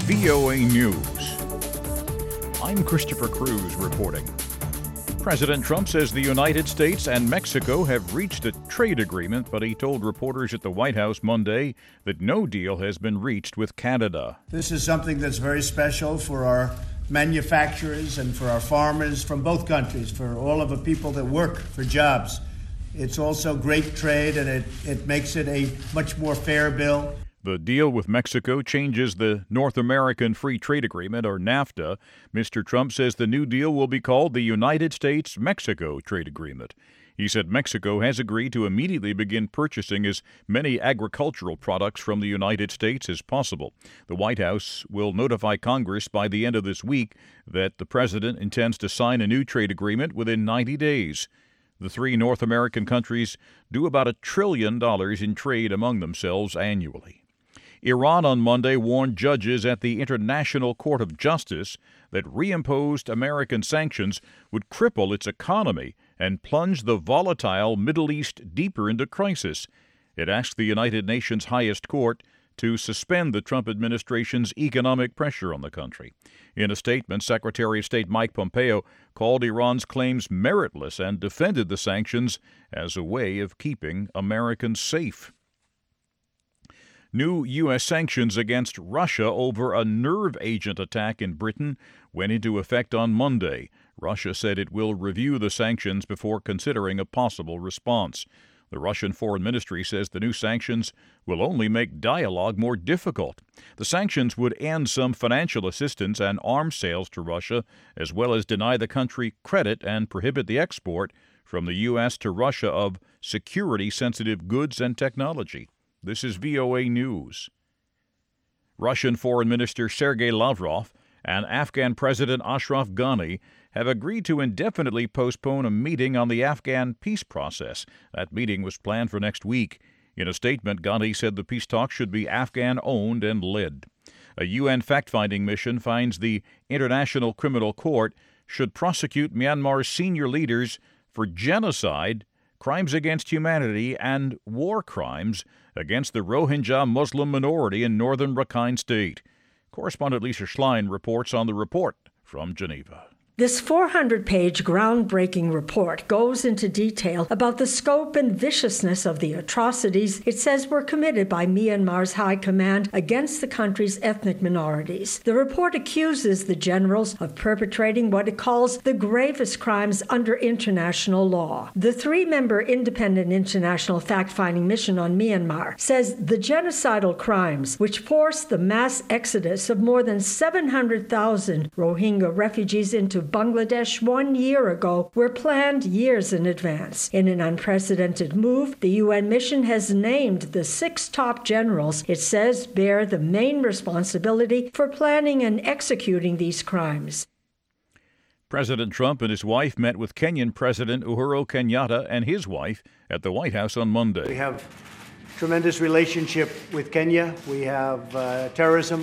VOA News. I'm Christopher Cruz reporting. President Trump says the United States and Mexico have reached a trade agreement, but he told reporters at the White House Monday that no deal has been reached with Canada. This is something that's very special for our manufacturers and for our farmers from both countries, for all of the people that work for jobs. It's also great trade, and it makes it a much more fair bill. The deal with Mexico changes the North American Free Trade Agreement, or NAFTA. Mr. Trump says the new deal will be called the United States-Mexico Trade Agreement. He said Mexico has agreed to immediately begin purchasing as many agricultural products from the United States as possible. The White House will notify Congress by the end of this week that the president intends to sign a new trade agreement within 90 days. The three North American countries do about $1 trillion in trade among themselves annually. Iran on Monday warned judges at the International Court of Justice that reimposed American sanctions would cripple its economy and plunge the volatile Middle East deeper into crisis. It asked the United Nations highest court to suspend the Trump administration's economic pressure on the country. In a statement, Secretary of State Mike Pompeo called Iran's claims meritless and defended the sanctions as a way of keeping Americans safe. New U.S. sanctions against Russia over a nerve agent attack in Britain went into effect on Monday. Russia said it will review the sanctions before considering a possible response. The Russian Foreign Ministry says the new sanctions will only make dialogue more difficult. The sanctions would end some financial assistance and arms sales to Russia, as well as deny the country credit and prohibit the export from the U.S. to Russia of security-sensitive goods and technology. This is VOA News. Russian Foreign Minister Sergei Lavrov and Afghan President Ashraf Ghani have agreed to indefinitely postpone a meeting on the Afghan peace process. That meeting was planned for next week. In a statement, Ghani said the peace talks should be Afghan-owned and led. A UN fact-finding mission finds the International Criminal Court should prosecute Myanmar's senior leaders for genocide, crimes against humanity, and war crimes against the Rohingya Muslim minority in northern Rakhine State. Correspondent Lisa Schlein reports on the report from Geneva. This 400-page groundbreaking report goes into detail about the scope and viciousness of the atrocities it says were committed by Myanmar's high command against the country's ethnic minorities. The report accuses the generals of perpetrating what it calls the gravest crimes under international law. The three-member independent international fact-finding mission on Myanmar says the genocidal crimes, which forced the mass exodus of more than 700,000 Rohingya refugees into Bangladesh 1 year ago, were planned years in advance. In an unprecedented move, the UN mission has named the 6 top generals it says bear the main responsibility for planning and executing these crimes. President Trump and his wife met with Kenyan President Uhuru Kenyatta and his wife at the White House on Monday. We have tremendous relationship with Kenya. We have terrorism,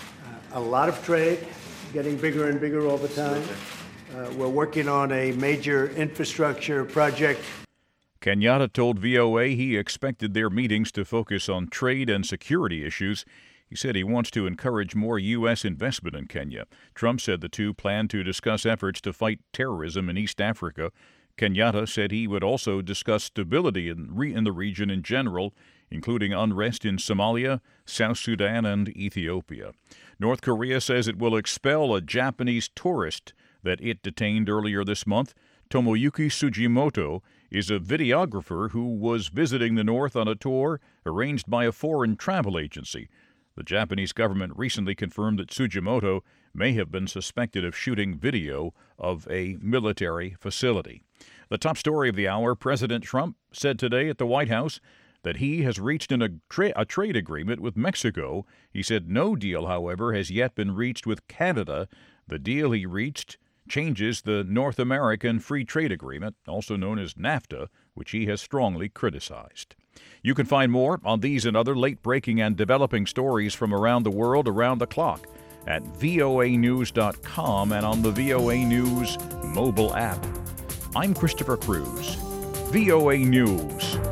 a lot of trade, getting bigger and bigger all the time. We're working on a major infrastructure project. Kenyatta told VOA he expected their meetings to focus on trade and security issues. He said he wants to encourage more U.S. investment in Kenya. Trump said the two plan to discuss efforts to fight terrorism in East Africa. Kenyatta said he would also discuss stability in the region in general, including unrest in Somalia, South Sudan, and Ethiopia. North Korea says it will expel a Japanese tourist that it detained earlier this month. Tomoyuki Sugimoto is a videographer who was visiting the North on a tour arranged by a foreign travel agency. The Japanese government recently confirmed that Sugimoto may have been suspected of shooting video of a military facility. The top story of the hour, President Trump said today at the White House that he has reached a trade agreement with Mexico. He said no deal, however, has yet been reached with Canada. The deal he reached changes the North American Free Trade Agreement, also known as NAFTA, which he has strongly criticized. You can find more on these and other late-breaking and developing stories from around the world around the clock at voanews.com and on the VOA News mobile app. I'm Christopher Cruz, VOA News.